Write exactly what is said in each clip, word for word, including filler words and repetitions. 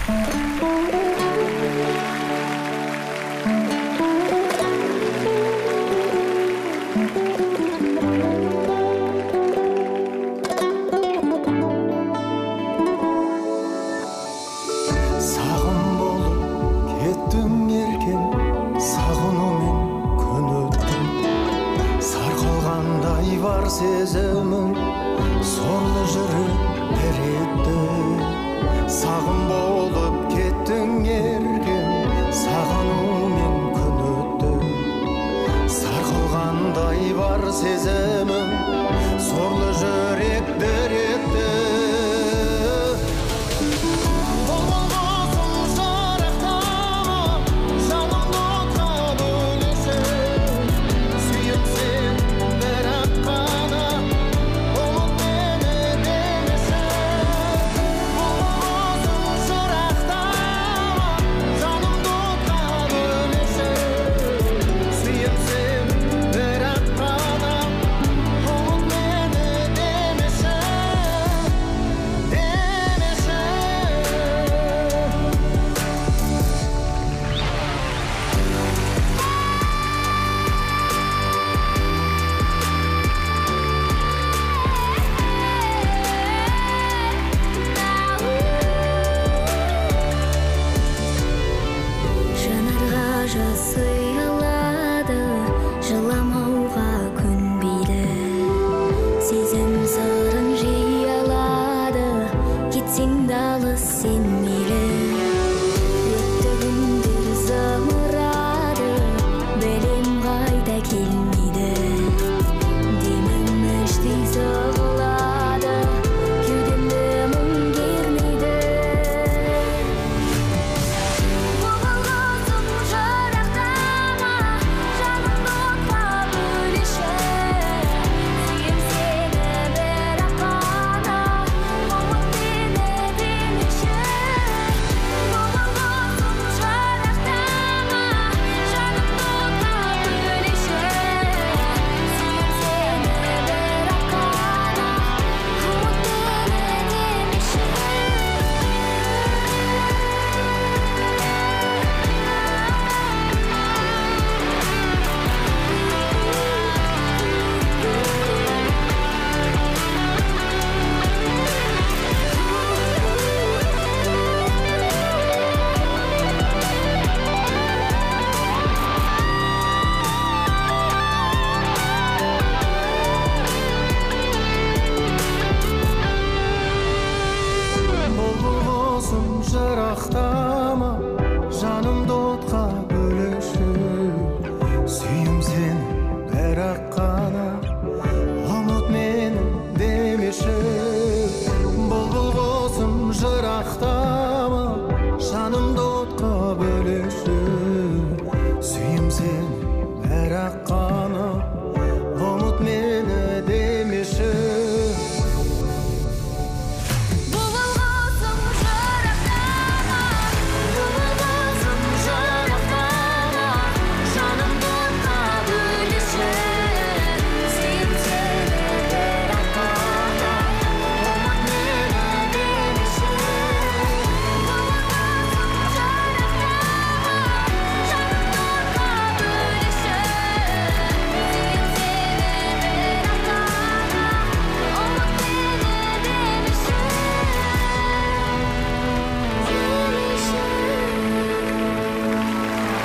Сезімің сорлы жүріп береді. Сағым болып кеттің еркем, сағынумен күн өтті. Сарқылғандай бар сезімің сорлы жүрек береді. Сыйлады, жыламауға көнбейді. Сезім сырын жиялады, кетсең де алыс сен мейлі. Өтті күндер зымырады, білем қайта келмейді. Демім іштей сығылады, кеудемді мұң кернейді. Жырақтама, жанымды отқа бөлеші. Сүйім сені бірақ қана, ұмыт мені демеші. Бұлбұл құсым жырақтама, жанымды отқа бөлеші. Сүйім сені бірақ қана, ұмыт мені демеші.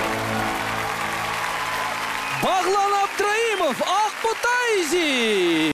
Бағлан Абдраимов, Ақ Бұтайзи!